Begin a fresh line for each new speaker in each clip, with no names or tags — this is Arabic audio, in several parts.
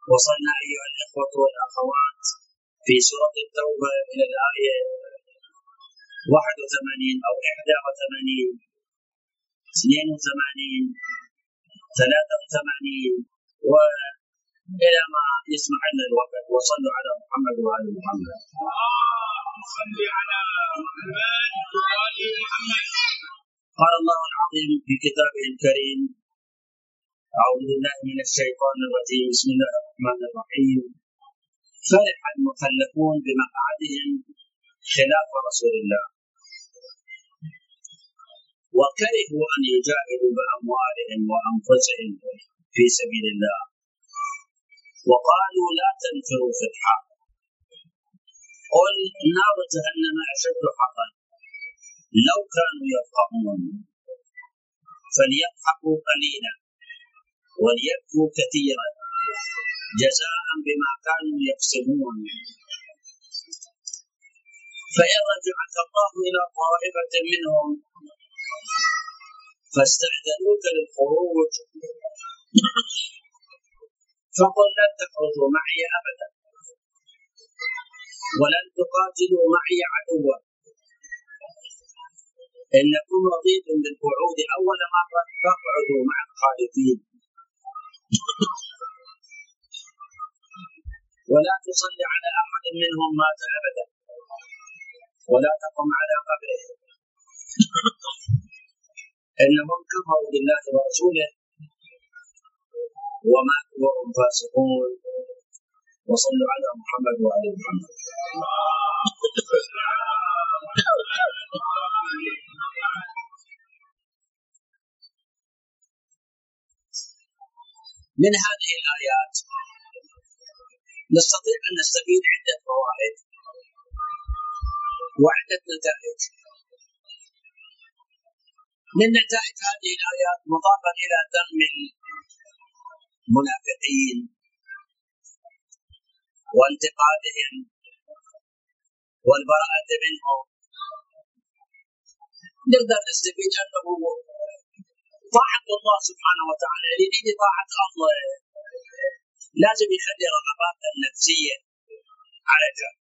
وصلنا أيها الإخوة والأخوات في سورة التوبة إلى الآية 81 أو 81 82 83 وإلى ما يسمح لنا الوقت. وصلوا على محمد وآل محمد. قال الله العظيم في كتابه الكريم: أعوذ بالله من الشيطان الرجيم. بسم الله الرحمن الرحيم. فرح المخلفون بمقعدهم خلاف رسول الله وكرهوا أن يجاهدوا بأموالهم وأنفسهم في سبيل الله وقالوا لا تنفروا في الحر قل نار جهنم أشد حرا لو كانوا يفقهون فليضحكوا قليلا وليبكوا كثيرا جزاء بما كانوا يكسبون. فإن رجعك الله إلى طائفة منهم فاستأذنوك للخروج فقل لن تخرجوا معي أبدا ولن تقاتلوا معي عدوا إنكم رضيتم بالقعود أول مرة فاقعدوا مع الخالدين ولا تصل على أحد منهم مات أبدا ولا تقم على قبره إنهم كفروا بالله ورسوله وماتوا وهم فاسقون. وصلوا على محمد وآل محمد. من هذه الآيات نستطيع أن نستفيد عدة فوائد وعدة نتائج. من نتائج هذه الآيات مضافا إلى ذم المنافقين وانتقادهم والبراءة منهم، نقدر نستفيد أنه طاعة الله سبحانه وتعالى لدين طاعة الله لازم يخلي رغباتنا النفسية على جنب.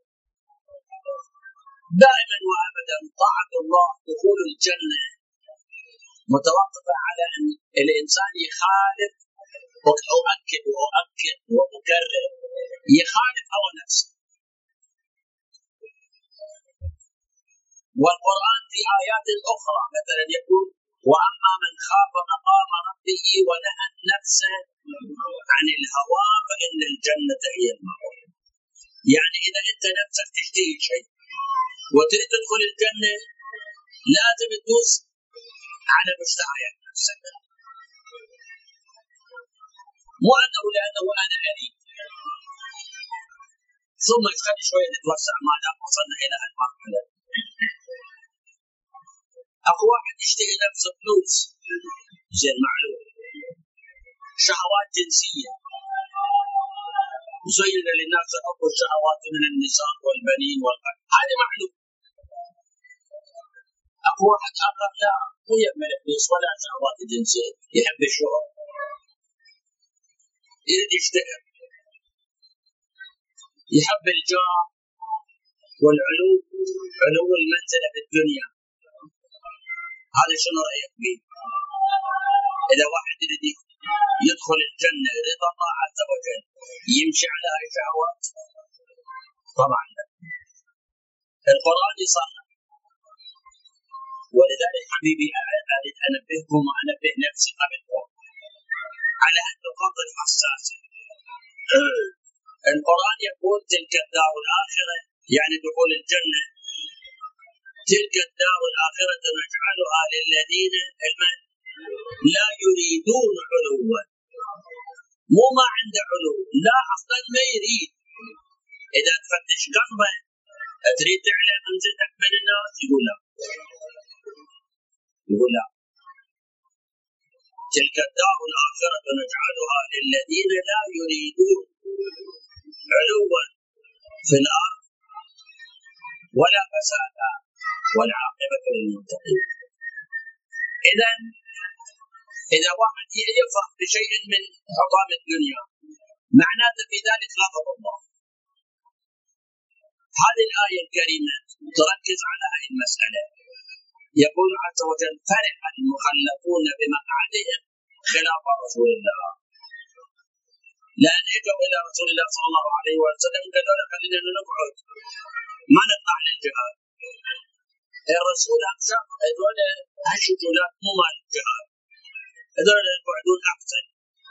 دائما وأبدا طاعة الله دخول الجنة متوقفة على أن الإنسان يخالف، أؤكد وأكرر، يخالف هوى نفسه. والقرآن في آيات أخرى مثلا يقول: وأما من خاف مقام ربه ونهى النفس عن الهوى فإن الجنة هي المأوى. يعني إذا أنت نفسك تشتهي شيء وتريد تدخل الجنة لازم تدوس على مشتهيات نفسك، مو أنه لأنه أنا أريد ثم يخلي شوية نتوسع ما دام وصلنا إلى المرحلة. أكو واحد يشتهي نفسه فلوس، زين معلوم، شهوات جنسية، زين للناس حب الشهوات من النساء والبنين والقتل، هذا معلوم. أكو واحد آخر لا، مو يهمل فلوس ولا شهوات جنسية، يحب الشهرة، يريد يشتهر، يحب الجاه والعلو، علو المنزلة في الدنيا. هذا شنو رأيك فيه؟ إذا واحد يريد يدخل الجنة رضا الله عز وجل يمشي على هاي الشهوات؟ طبعا لا. القرآن يصرح. ولذلك حبيبي أريد أنبهكم وأنبه نفسي قبلكم على النقاط الحساسة. القرآن يقول: تلك الدار الآخرة، يعني دخول الجنة، تلك الدار الآخرة نجعلها للذين لا يريدون علوا. مو ما عنده علو، لا أصلا ما يريد. إذا تفتش قلبه تريد تعلم منزلتك من الناس، يقول لا، يقول لا. تلك الدار الآخرة نجعلها للذين لا يريدون علوا في الأرض ولا فسادا والعاقبة للمتقين. إذا واحد يفرح بشيء من حطام الدنيا، معنى في ذلك غضب الله. هذه الآية الكريمة تركز على هذه المسألة. يقول عز وجل: فرح المخلفون بمقعدهم خلاف رسول الله. لأن اجوا إلى رسول الله صلى الله عليه وسلم قالوا له: خلينا نقعد ما نطلع للجهاد. الرسول أمسك هذول هالشجولات مو مال الجهاد، هذول يقعدون أحسن.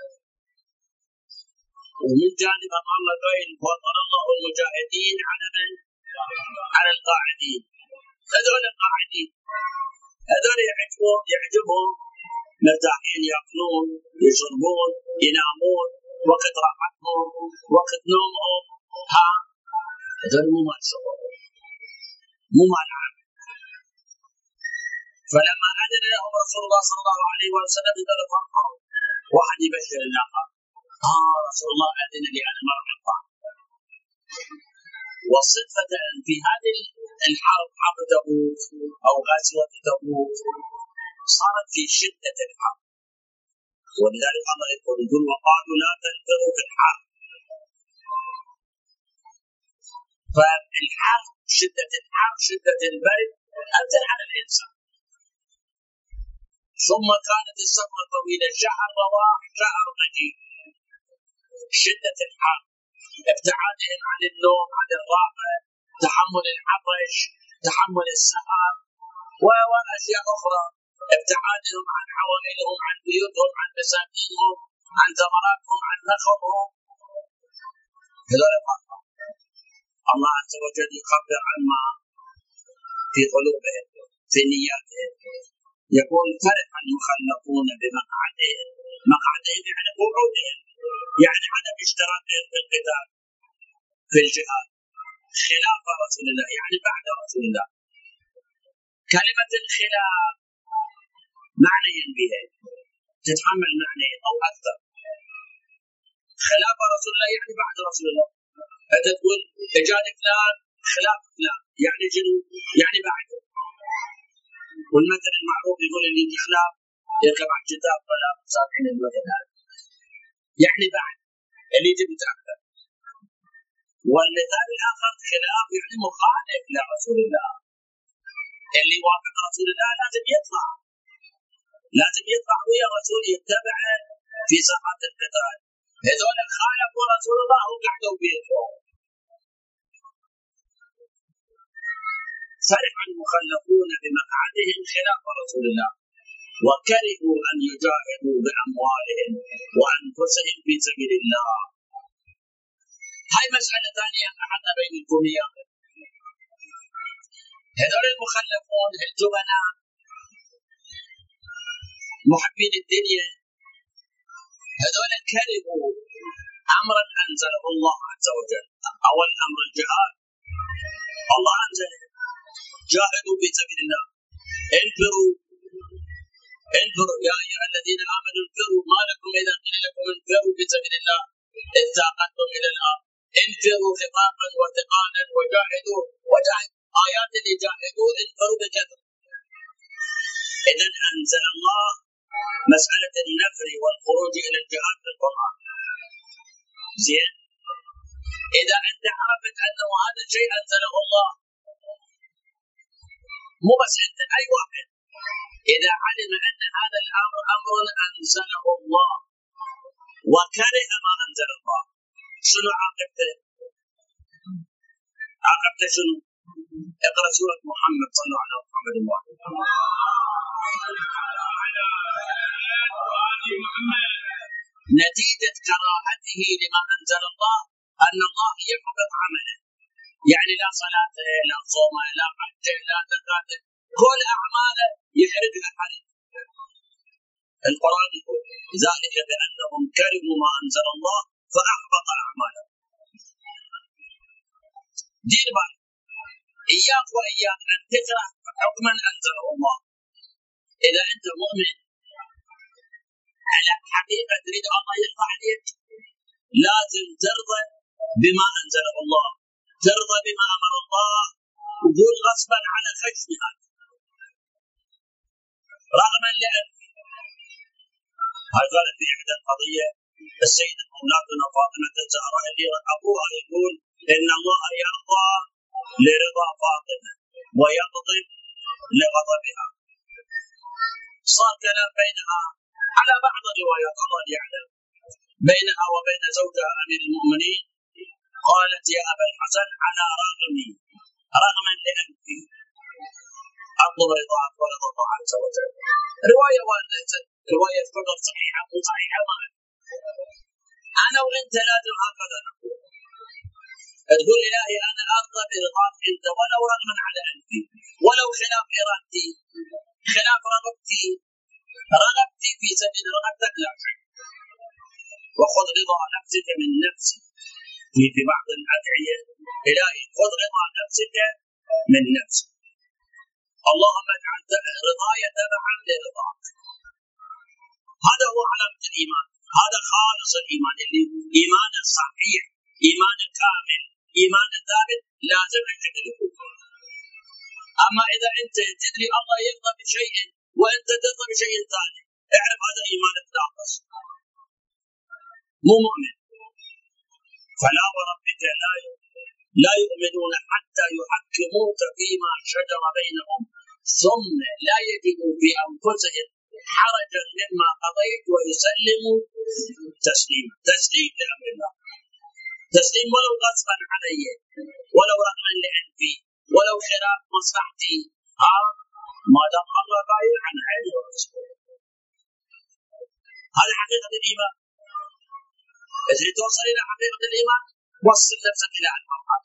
ومن جانب الله قائل: فضل الله المجاهدين على القاعدين. هذول القاعدين هذول يعجبهم مرتاحين، ياكلون يشربون ينامون، وقت راحتهم وقت نومهم، هذول مو مال شغل، مو مال عمل. فلما أذن لهم رسول الله صلى الله عليه وسلم قالوا: فرحوا. واحد يبشر الآخر: رسول الله أذن لي أنا ما راح أطلع. والصدفة في هذه الحرب، حرب تبوك أو غزوة تبوك، صارت في شدة الحرب، ولذلك الله يقول: وقالوا لا تنفروا في الحرب. فالحرب، شدة الحرب، شدة البرد أنزل على الإنسان. ثم كانت السفرة طويلة، شهر رواح شهر مجيء. شدة الحرب، ابتعادهم عن النوم، عن الراحة، تحمل العطش، تحمل السهر وأشياء أخرى، ابتعادهم عن عوائلهم، عن بيوتهم، عن مساكنهم، عن ثمراتهم، عن نخلهم. هذول الله عز وجل يخبر عما في قلوبهم، في نياتهم. يقول: فرح المخلفون بمقعدهم. مقعدهم يعني قعودهم، يعني عدم اشتراكهم في القتال في الجهاد خلاف رسول الله، يعني بعد رسول الله. كلمة الخلاف معنى بها تتحمل معنى أو أكثر. خلاف رسول الله يعني بعد رسول الله. أنت تقول إجاد فلان خلاف فلان، يعني شنو؟ يعني بعده. والمثل المعروف يقول: اللي يجي خلاف يركب على الكتاب ولا مسافين المثل هذا، يعني بعد اللي يجي متأخر. والمثال الآخر خلاف يعني مخالف لرسول الله. اللي وافق رسول الله لازم يطلع ويا الرسول، يتبعه في ساحات القتال. هذول خالفوا رسول الله وقعدوا بيتهم. فرح المخلفون بمقعدهم خلاف رسول الله، وكرهوا أن يجاهدوا بأموالهم وأنفسهم في سبيل الله. هاي مسألة ثانية أحدنا بينكم إياها. هذول المخلفون الجبناء محبين الدنيا، هذول كرهوا أمرا أنزله الله عز وجل. أول أمر الجهاد، الله أنزل: جاهدوا في سبيل الله، انفروا يا أيها الذين آمنوا انفروا، ما لكم إذا قيل لكم انفروا في سبيل الله اثاقلتم إلى الأرض. انفروا خفافا وثقالا وجاهدوا آيات اللي جاهدوا انفروا بكثرة. إذا أنزل الله مسألة النفر والخروج إلى الجهاد في القرآن. زين، إذا أنت عرفت أنه هذا الشيء أنزله الله، مو بس أنت، أي واحد إذا علم أن هذا الأمر أمر أنزله الله وكره ما أنزل الله، شنو عاقبته؟ عاقبته شنو؟ اقرأ سورة محمد، صلوا على محمد الواحد. نتيجة كراهته لما أنزل الله أن الله يحبط عمله، يعني لا صلاة لا صوم لا حج لا زكاة، كل أعماله يحرقها حرق. القرآن يقول: ذلك بأنهم كرهوا ما أنزل الله فأحبط أعمالهم. دير بالك، إياك وإياك أن تكره حكما أنزله الله. إذا أنت مؤمن على حقيقة تريد الله يرضى عليك، لازم ترضى بما أنزله الله، ترضى بما أمر الله، وقول غصبا على خشمها، رغما لأنف. هاي قالت في إحدى القضية السيدة مولاتنا فاطمة الزهراء اللي ابوها يقول ان الله يرضى لرضا فاطمه ويغضب لغضبها. صار كلام بينها على بعض الروايات الله يعلم بينها وبين زوجها امير المؤمنين. قالت يا ابا الحسن على رغمي رغما لانفي اطلب رضاك ورضا الله عز وجل. روايه وليست روايه فقط صحيحه مو صحيحه ما انا وانت لازم هكذا نقول. تقول الهي انا ارضى برضاك انت ولو رغما على انفي ولو خلاف ارادتي خلاف رغبتي في سبيل رغبتك لا شيء. وخذ رضا نفسك من نفسي في بعض الادعيه الهي خذ رضا نفسك من نفسي. اللهم اجعل رضاي تبعا لرضاك. هذا هو علامه الايمان. هذا خالص الايمان اللي ايمان الصحيح ايمان الكامل ايمان الثابت لازم يكون. اما اذا انت تدري الله يرضى بشيء وانت ترضى بشيء ثاني اعرف هذا ايمانك ناقص مو مؤمن. فلا وربك لا يؤمنون حتى يحكموك فيما شجر بينهم ثم لا يجدوا في انفسهم حرجا مما قضيت ويسلموا تسليما. تسليم لامر الله. تسليم ولو غصبا علي ولو رغما لانفي ولو خلاف مصلحتي ما دام الله باين عن عيني ورسوله. هذه حقيقه الايمان. تريد توصل الى حقيقه الايمان وصل نفسك الى المرحله.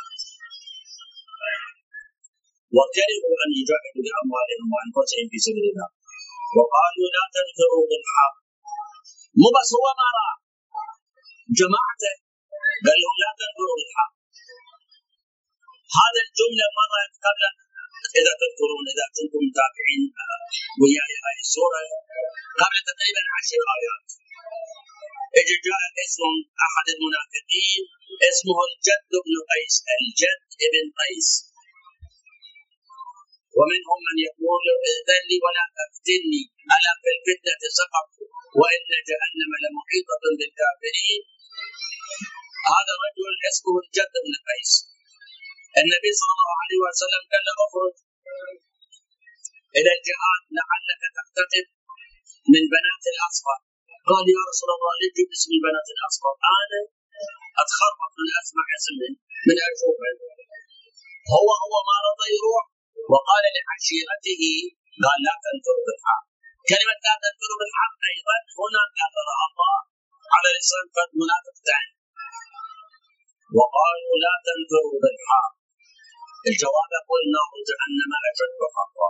وكرهوا ان يجاهدوا باموالهم وانفسهم في سبيل الله وقالوا لا تنفروا بالحرب. مو بس هو ما راى جماعته قال لهم لا تنفروا بالحرب. هذا الجمله مرت قبل اذا تذكرون اذا كنتم متابعين وياي هاي السوره قبل تقريبا 10 آيات. اجى جاء اسم احد المنافقين اسمه الجد بن قيس. الجد بن قيس. ومنهم من يقول ائذن لي ولا تفتني الا في الفتنه سقطوا وان جهنم لمحيطه بالكافرين. هذا الرجل اسمه الجد بن قيس. النبي صلى الله عليه وسلم قال له اخرج الى الجهاد لعلك تقتتل من بنات الاصفر. قال يا رسول الله ليش جبت اسم البنات الاصفر؟ انا اتخرف من اسمع اسمه من اشوفه. هو ما رضى يروح وقال لعشيرته قال لا تنفروا بالحرب. كلمه لا تنفروا بالحرب ايضا هنا كررها الله على لسان منافق ثاني. وقالوا لا تنفروا بالحرب. الجواب يقول نار جهنم اشد حرا.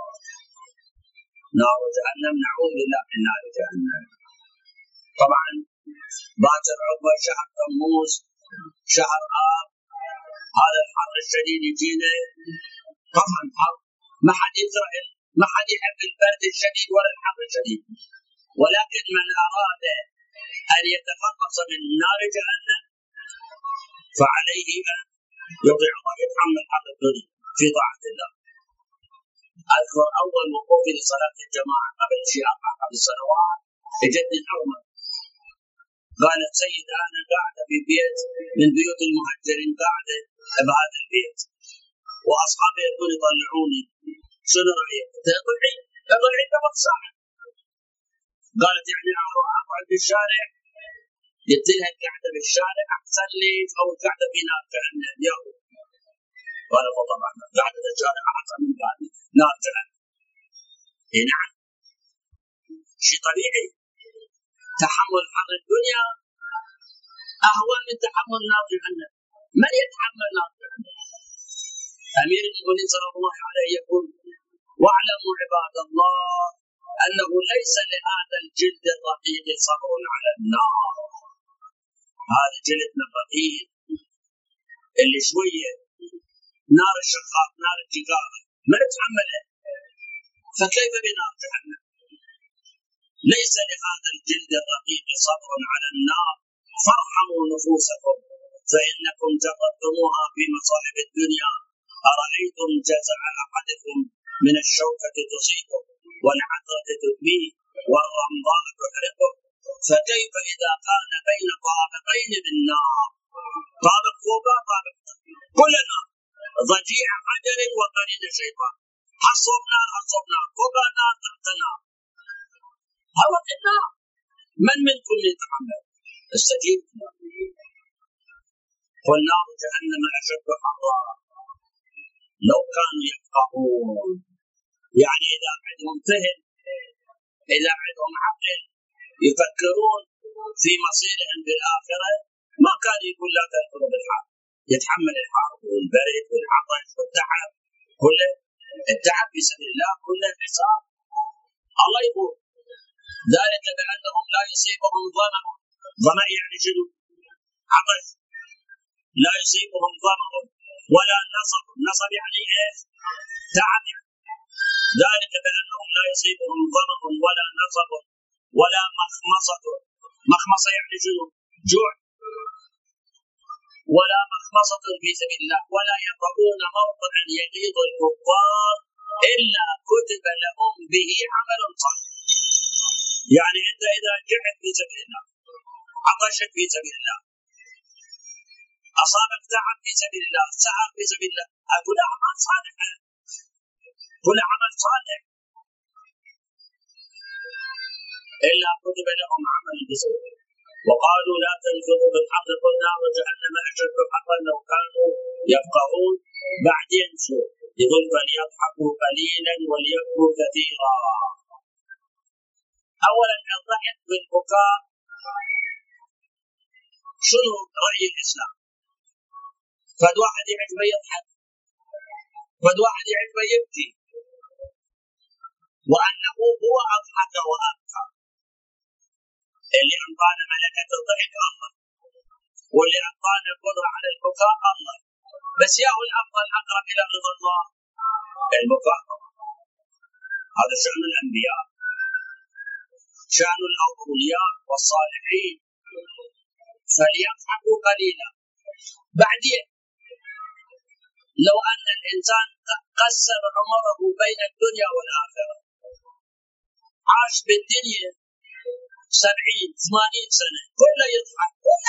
نار جهنم نعوذ بالله من نار جهنم. طبعا باكر عقبه شهر تموز شهر آب هذا الحر الشديد يجينا. طبعا حر ما حد يزرع ما حد يحب البرد الشديد ولا الحر الشديد. ولكن من اراد ان يتخلص من نار جهنم فعليه ان يطيع الله يتحمل حر الدنيا في طاعه الله. اذكر اول وقوفي لصلاه الجماعه قبل شيء 4 سنوات اجتني حرمه. قالت سيدة انا قاعده في بيت من بيوت المهجرين قاعده بهذا البيت واصحابي يقولون يطلعوني شنو رايك؟ تطلعي قبل ساعه. قالت يعني اقعد بالشارع؟ قلت لها القعده بالشارع احسن لي او القعده في نار جهنم يا رب. قالوا طبعا قعده بالشارع احسن من قعده نار جهنم. اي نعم شيء طبيعي. تحمل حر الدنيا اهون من تحمل نار جهنم. من يتحمل نار جهنم؟ امير المؤمنين صلى الله عليه يقول واعلموا عباد الله انه ليس لهذا الجلد الرقيق صبر على النار. هذا جلدنا الرقيق اللي شويه نار الشخاط نار الجدار ما نتحمله فكيف بنار جهنم؟ ليس لهذا الجلد الرقيق صبر على النار فارحموا نفوسكم فانكم جربتموها في مصائب الدنيا. ارايتم جزع احدكم من الشوكه تصيبه والعثره تدميه والرمضاء تحرقه فكيف اذا كان بين طائفتين من نار طابق فوقه طابق كلنا ضجيع حجر وقرين شيطان، حصبنا فوقنا تحت نار، هو النار. من منكم يتحمل؟ استجيب. قل نار جهنم اشد حرا لو كانوا يفقهون. يعني اذا عندهم فهم، اذا عندهم عقل، يفكرون في مصيرهم بالاخره، ما كان يقول لا تنفروا بالحرب. يتحمل الحرب والبرد والعطش والتعب، كله التعب في سبيل الله، كله حساب. الله يقول ذلك بانهم لا يصيبهم ظمأ يعني شنو؟ عطش. لا يصيبهم ظمأ ولا نصب يعني ايش؟ تعب. يعني ذلك بانهم لا يصيبهم ظمأ ولا نصب ولا مخمصه يعني شنو؟ جوع. ولا مخمصة في سبيل الله ولا يطؤون موطئا يغيظ الكفار إلا كتب لهم به عمل صالح. يعني أنت إذا جعت في سبيل الله، عطشت في سبيل الله، أصابك تعب في سبيل الله، سهر في سبيل الله، أقول أعمال صالحة، كل عمل صالح، إلا كتب لهم عمل في سبيل الله. وقالوا لا تنفروا بالحق قل نار جهنم اشد حرا لو كانوا يفقهون. بعدين شو يقول؟ فليضحكوا قليلا وليبكوا كثيرا. اولا الضحك بالبكاء شنو راي الاسلام؟ فد واحد يعجبه يضحك، فد واحد يعجبه يبكي، وانه هو اضحك وابكى. اللي انطانا ملكه الضحك الله، واللي انطانا القدره على البكاء الله، بس ياهو الافضل اقرب الى رضا الله البكاء. هذا شأن الانبياء، شأن الاولياء والصالحين. فليضحكوا قليلا. بعدين لو ان الانسان قسم عمره بين الدنيا والاخره، عاش بالدنيا 70-80 سنه، كله يضحك،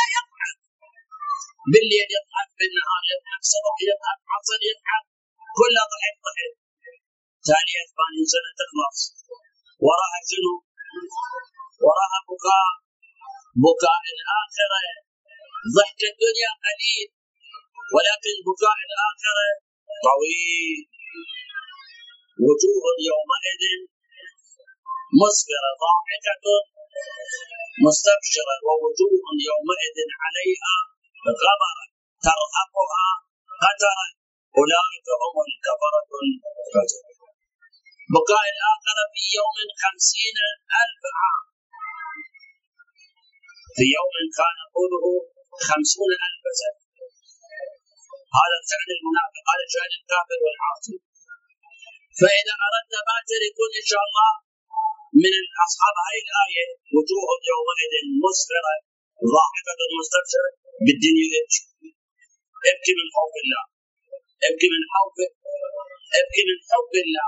بالليل يضحك، بالنهار يضحك، صبح يضحك، عصر يضحك، كله ضحك. ثانية 80 سنة تخلص، وراها شنو؟ وراها بكاء الآخرة. ضحك الدنيا قليل، ولكن بكاء الآخرة طويل. وجوه يومئذ مسفرة ضاحكة مستبشرة، ووجوه يومئذ عليها غبرة ترهقها قترة، أولئك هم الكفرة الفجرة. بكاء الآخرة في يوم 50,000 عام، في يوم كان طوله 50,000 سنة. هذا شأن المنافق، هذا شأن الكافر والعاصي. فإذا أردت باكر يكون إن شاء الله من أصحاب هذه الآية، وجوه يومئذ مسفرة ضاحكة مستبشرة، بالدنيا ابكي من خوف الله، ابكي من خوفه، ابكي من حب الله،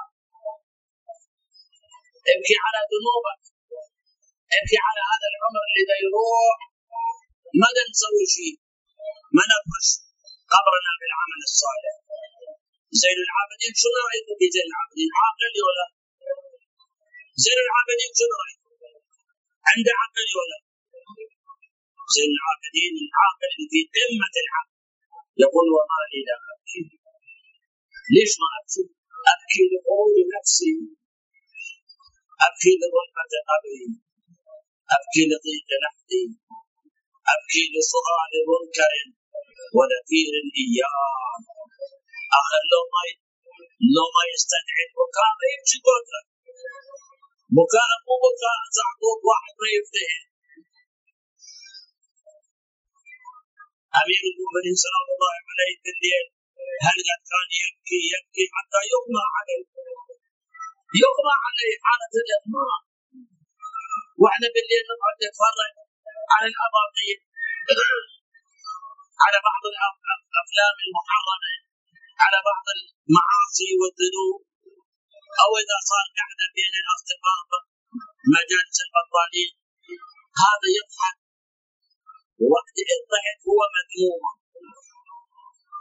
ابكي على ذنوبك، ابكي على هذا العمر اللي يروح ما نسوي شيء، ما نفرش قبرنا بالعمل الصالح. زين العابدين شنو رايكم في زين العابدين؟ عاقل ولا؟ زين العابدين شنو رايكم؟ عنده عقل ولا؟ زين العابدين العاقل اللي في قمه العقل يقول وما لي لا ابكي. ليش ما ابكي؟ ابكي لخروج نفسي، ابكي لظلمه قبري، ابكي لضيق لحدي، ابكي لصغار منكر ونكير اياه. اخر لو ما يستدعي البكاء يمشي قدره. بكاء مو بكاء زعبوط واحد ما يفتهم. امير المؤمنين سلام الله عليه بالليل هل قد كان يبكي حتى يغمى عليه حاله الاغماء. واحنا بالليل نقعد نتفرج على الاباطيل، على بعض الافلام المحرمه، على بعض المعاصي والذنوب، او اذا صار قاعده بين الاصدقاء مجالس البطالين، هذا يضحك. وقت الضحك هو مذموم،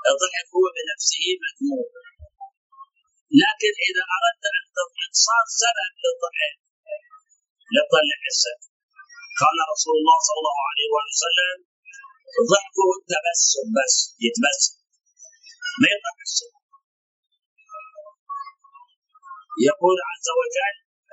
الضحك هو بنفسه مذموم، لكن إذا أردت أن تضحك صار سبب للضحك لتطلع السبب. قال رسول الله صلى الله عليه وسلم: ضحكه التبسم، بس يتبسم ما يضحك السبب. يقول عز وجل: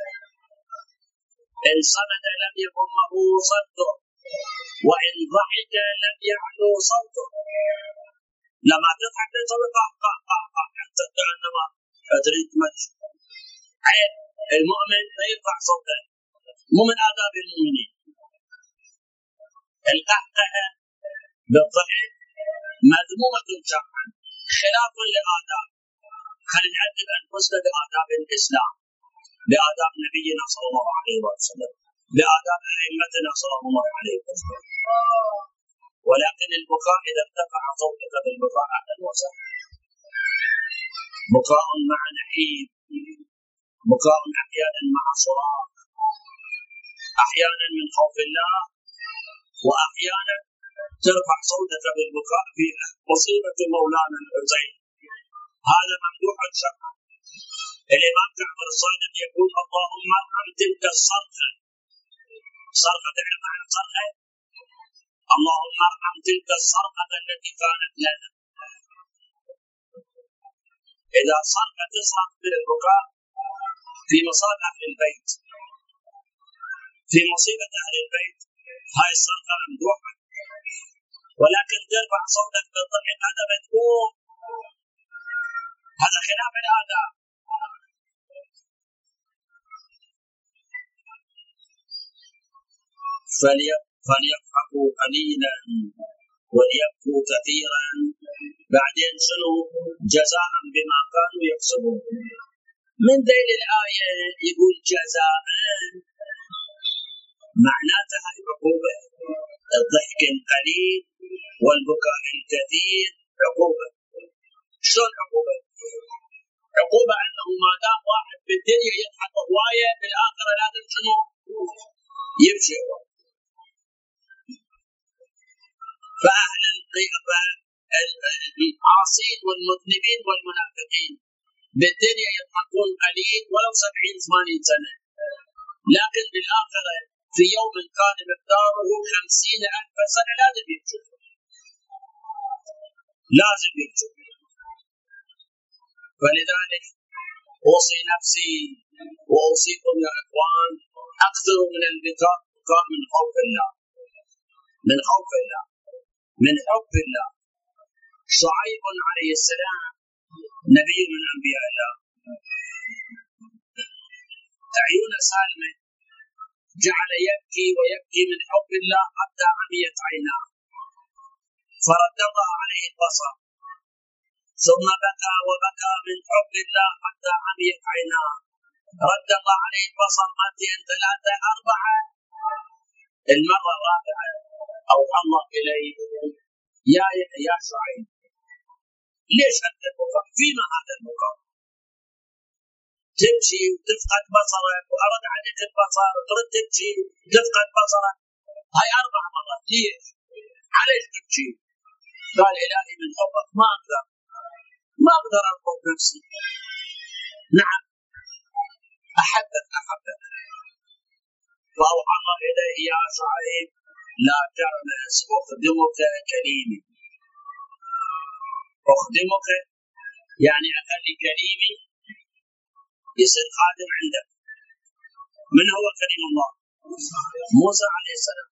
إن صمد لم يكن له صده، وإن ضحك لم يعلو صوته. لما تضحك تسوي قهقه حتى كأنما تريد تمشي. عيب المؤمن لا يرفع صوته، مو من آداب المؤمنين. القهقه بالضحك مذمومة شرعا خلاف لآداب. خلينا نعدل أنفسنا بآداب الإسلام، بآداب نبينا صلى الله عليه وسلم، بآداب أئمتنا صلى الله عليه وسلم. ولكن البكاء إذا ارتفع صوتك بالبكاء أهلا وسهلا. بكاء مع نحيب، بكاء أحيانا مع صراخ، أحيانا من خوف الله، وأحيانا ترفع صوتك بالبكاء في مصيبة مولانا الحسين. هذا ممدوح شرعا. الإمام جعفر الصادق يقول: اللهم ارحم تلك الصرخة. صرخة تعرف معنى صرخة؟ اللهم ارحم تلك الصرخة التي كانت لنا. إذا صرخة تصرخ بالبكاء في مصاب أهل البيت، في مصيبة أهل البيت، هاي الصرخة ممدوحة. ولكن ترفع صوتك بالضحك هذا مذموم، هذا خلاف الآداب. فليضحكوا قليلا وليبكوا كثيرا، بعدين شنو؟ جزاء بما كانوا يكسبون. من ذيل الآية يقول جزاء، معناتها عقوبة. الضحك القليل والبكاء الكثير عقوبة. شلون عقوبة؟ عقوبة أنه ما دام واحد بالدنيا يضحك هواية، بالآخرة لازم شنو؟ يبكي. فأهل العاصين والمذنبين والمنافقين بالدنيا يضحكون قليل ولو 70-80 سنة، لكن بالآخرة في يوم كان مقداره 50,000 سنة لازم يبكي، لازم يبكي. فلذلك أوصي نفسي وأوصيكم يا إخوان: أكثروا من البكاء من خوف الله، من خوف الله، من حب الله. شعيب عليه السلام نبي من أنبياء الله، عيون سالمة، جعل يبكي ويبكي من حب الله حتى عميت عيناه، فرد الله عليه البصر، ثم بكى وبكى من حب الله حتى عميت عيناه، رد الله عليه البصر مرتين 3 4. المرة الرابعة أوحى الله إليه: يا شعيب، ليش أنت البكاء؟ فيما هذا البكاء؟ تمشي وتفقد بصرك، وأرد عليك البصر ترد تمشي تفقد بصرك، هاي 4 مرات. ليش؟ عليش تبكي؟ قال: إلهي من حبك ما أقدر أرفض نفسي. نعم، أحبك. فأوحى الله إليه: يا شعيب لا ترمس، أخدمك كريمي. أخدمك يعني أخلي كريمي يصير خادم عندك. من هو كريم الله؟ موسى عليه السلام.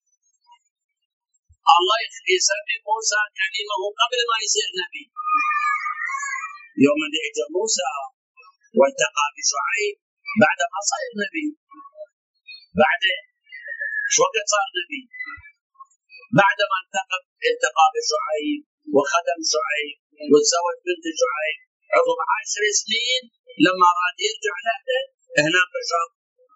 الله يسمي موسى كريمه قبل ما يصير نبي. يوم اللي اجى موسى والتقى بشعيب بعد ما صار نبي، بعد شو وقت صار نبي؟ بعد ما التقى بشعيب وخدم شعيب وتزوج بنت شعيب، عقب 10 سنين لما راد يرجع لأهله هناك شاف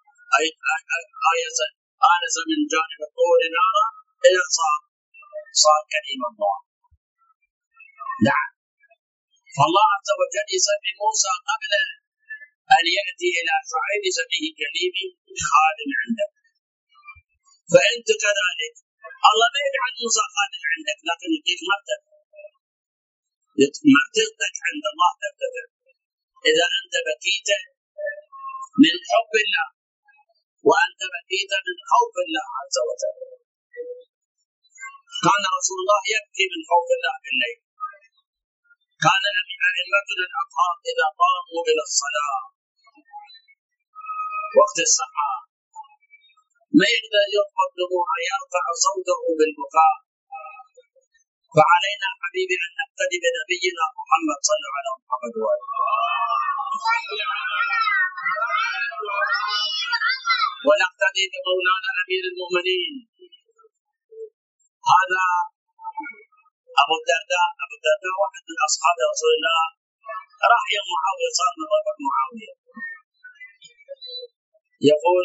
آنس من جانب الطور نارا إلى صار كريم الله. نعم، فالله عز وجل يسمي موسى قبل أن يأتي إلى شعيب يسميه كريمي خادم عندك. فأنت كذلك الله ما يجعل موسى خادم عندك، لكن يعطيك مرتبة. مرتبتك عند الله ترتفع إذا أنت بكيت من حب الله وأنت بكيت من خوف الله عز وجل. كان رسول الله يبكي من خوف الله بالليل. كان أئمتنا الأطهار إذا قاموا إلى الصلاة وقت السحر ما يقدر يرفض دموعه، يرفع صوته بالبكاء. فعلينا حبيبي أن نقتدي بنبينا محمد صلى الله عليه محمد ونقتدي بمولانا أمير المؤمنين. هذا أبو الدرداء واحد من أصحاب رسول الله، راح يا معاوية، صار من ربع معاوية. يقول: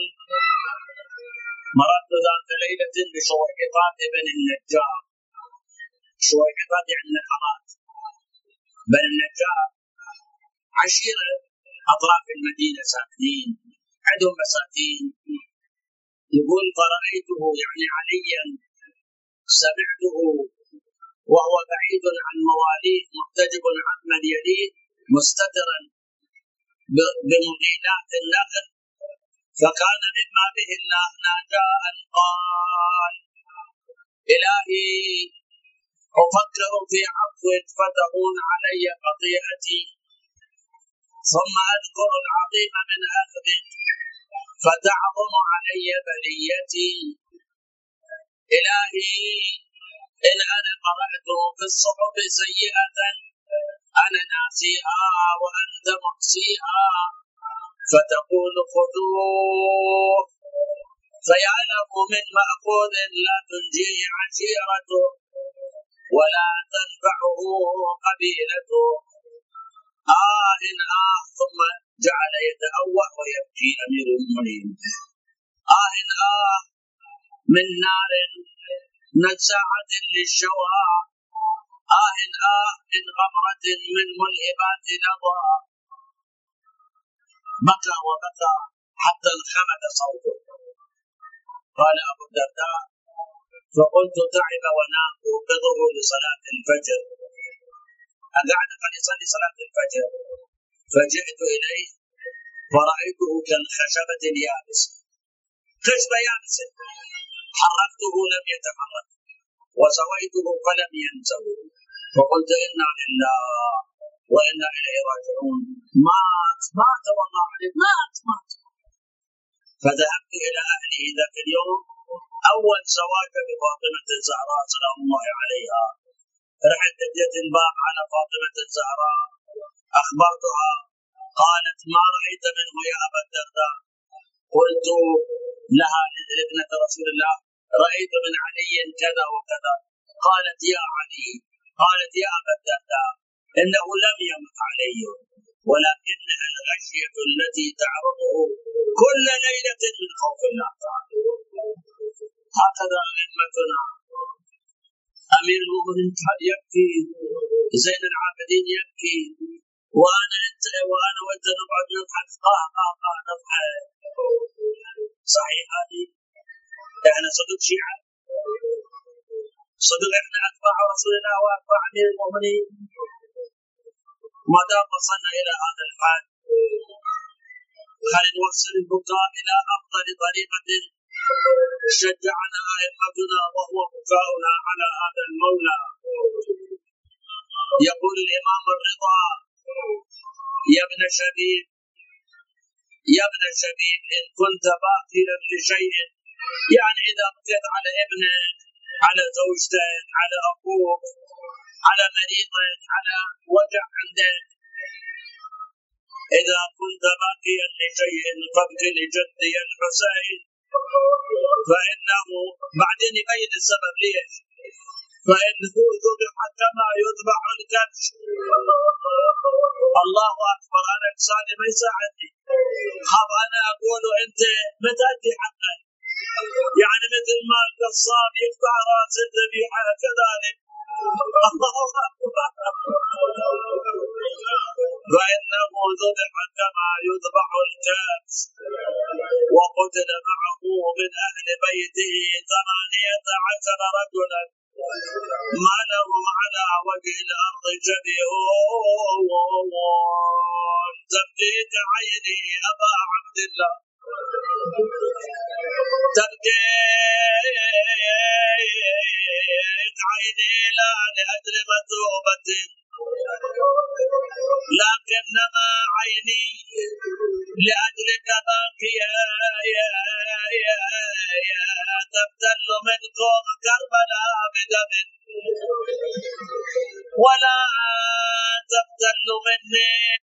مررت ذات ليلة بشويحطات بن النجار. شويحطات يعني نقرات. بن النجار عشيرة أطراف المدينة ساكنين، عندهم مساكين. يقول: فرأيته يعني عليا، سمعته وهو بعيد عن مواليه محتجب عن من يليه مستترا بمغيلات النخل، فكان مما به الله ناجاء قال: إلهي أفكر في عفوك فتهون علي خطيئتي، ثم أذكر العظيم من أخذك فتعظم علي بليتي. إلهي إن أنا قرأته في الصحف سيئة أنا ناسيها وأنت محصيها، فتقول خذوه فيعلم من مأخوذ لا تنجيه عشيرته ولا تنفعه قبيلته. ثم جعل يتأوه ويبكي أمير المؤمنين. من نار نزاعة للشوى، من غمرة من ملهبات لظى. بكى وبكى حتى انخمد صوته. قال أبو الدرداء: فقلت تعب ونام أوقظه لصلاة الفجر. أقعد قد يصلي صلاة الفجر، فجئت إليه فرأيته كالخشبة اليابسة، خشبة يابسة، حركته لم يتحرك وسويته فلم ينسوي. فقلت: إنا لله وإنا إليه راجعون. مات والله عليه، مات. فذهبت إلى أهله ذاك اليوم، أول زواج بفاطمة الزهراء سلام الله عليها. رحت دقيت الباب على فاطمة الزهراء، أخبرتها. قالت: ما رأيت منه يا أبا الدرداء؟ قلت لها لابنة رسول الله: رأيت من علي كذا وكذا. قالت: يا علي، قالت: يا أبا الدرداء، إنه لم يمت علي، ولكنها الغشية التي تعرضه كل ليلة من خوف الله تعالى. هكذا أئمتنا. أمير المؤمنين يبكي، زين العابدين يبكي، وأنا وأنت نقعد نضحك نضحك. صحيح هذه؟ احنا صدق شيعة؟ صدق احنا أتباع رسول الله وأتباع أمير المؤمنين؟ ما دام وصلنا إلى هذا الحال، خلينا نوصل البكاء إلى أفضل طريقة شجعنا أئمتنا، وهو بكاؤنا على هذا المولى. يقول الإمام الرضا: يا ابن شبيب إن كنت باكرا لشيء، يعني إذا بكيت على ابنك، على زوجتك، على أخوك، على مريضك، على وجع عندك، إذا كنت باكيا لشيء فابكي لجدي الحسين، فإنه بعدين يبين السبب ليش. فإنه ذبح كما يذبح الكبش. الله أكبر. أنا إنساني ما يساعدني، خاف أنا أقول أنت متى أدي حقك، يعني مثل ما القصاب يقطع رأس الذبيحة كذلك. الله أكبر. فإنه ذبح كما يذبح الكبش، وقتل معه من أهل بيته 18 رجلا، ما لهم على وجه الأرض شبيه تبكيك عيني أبا عبد الله تبكيك عيني لا لأجل مثوبة لكنما عيني لأجلك باكيا تبتل من قوم كربلاء بدم ولا تبتل مني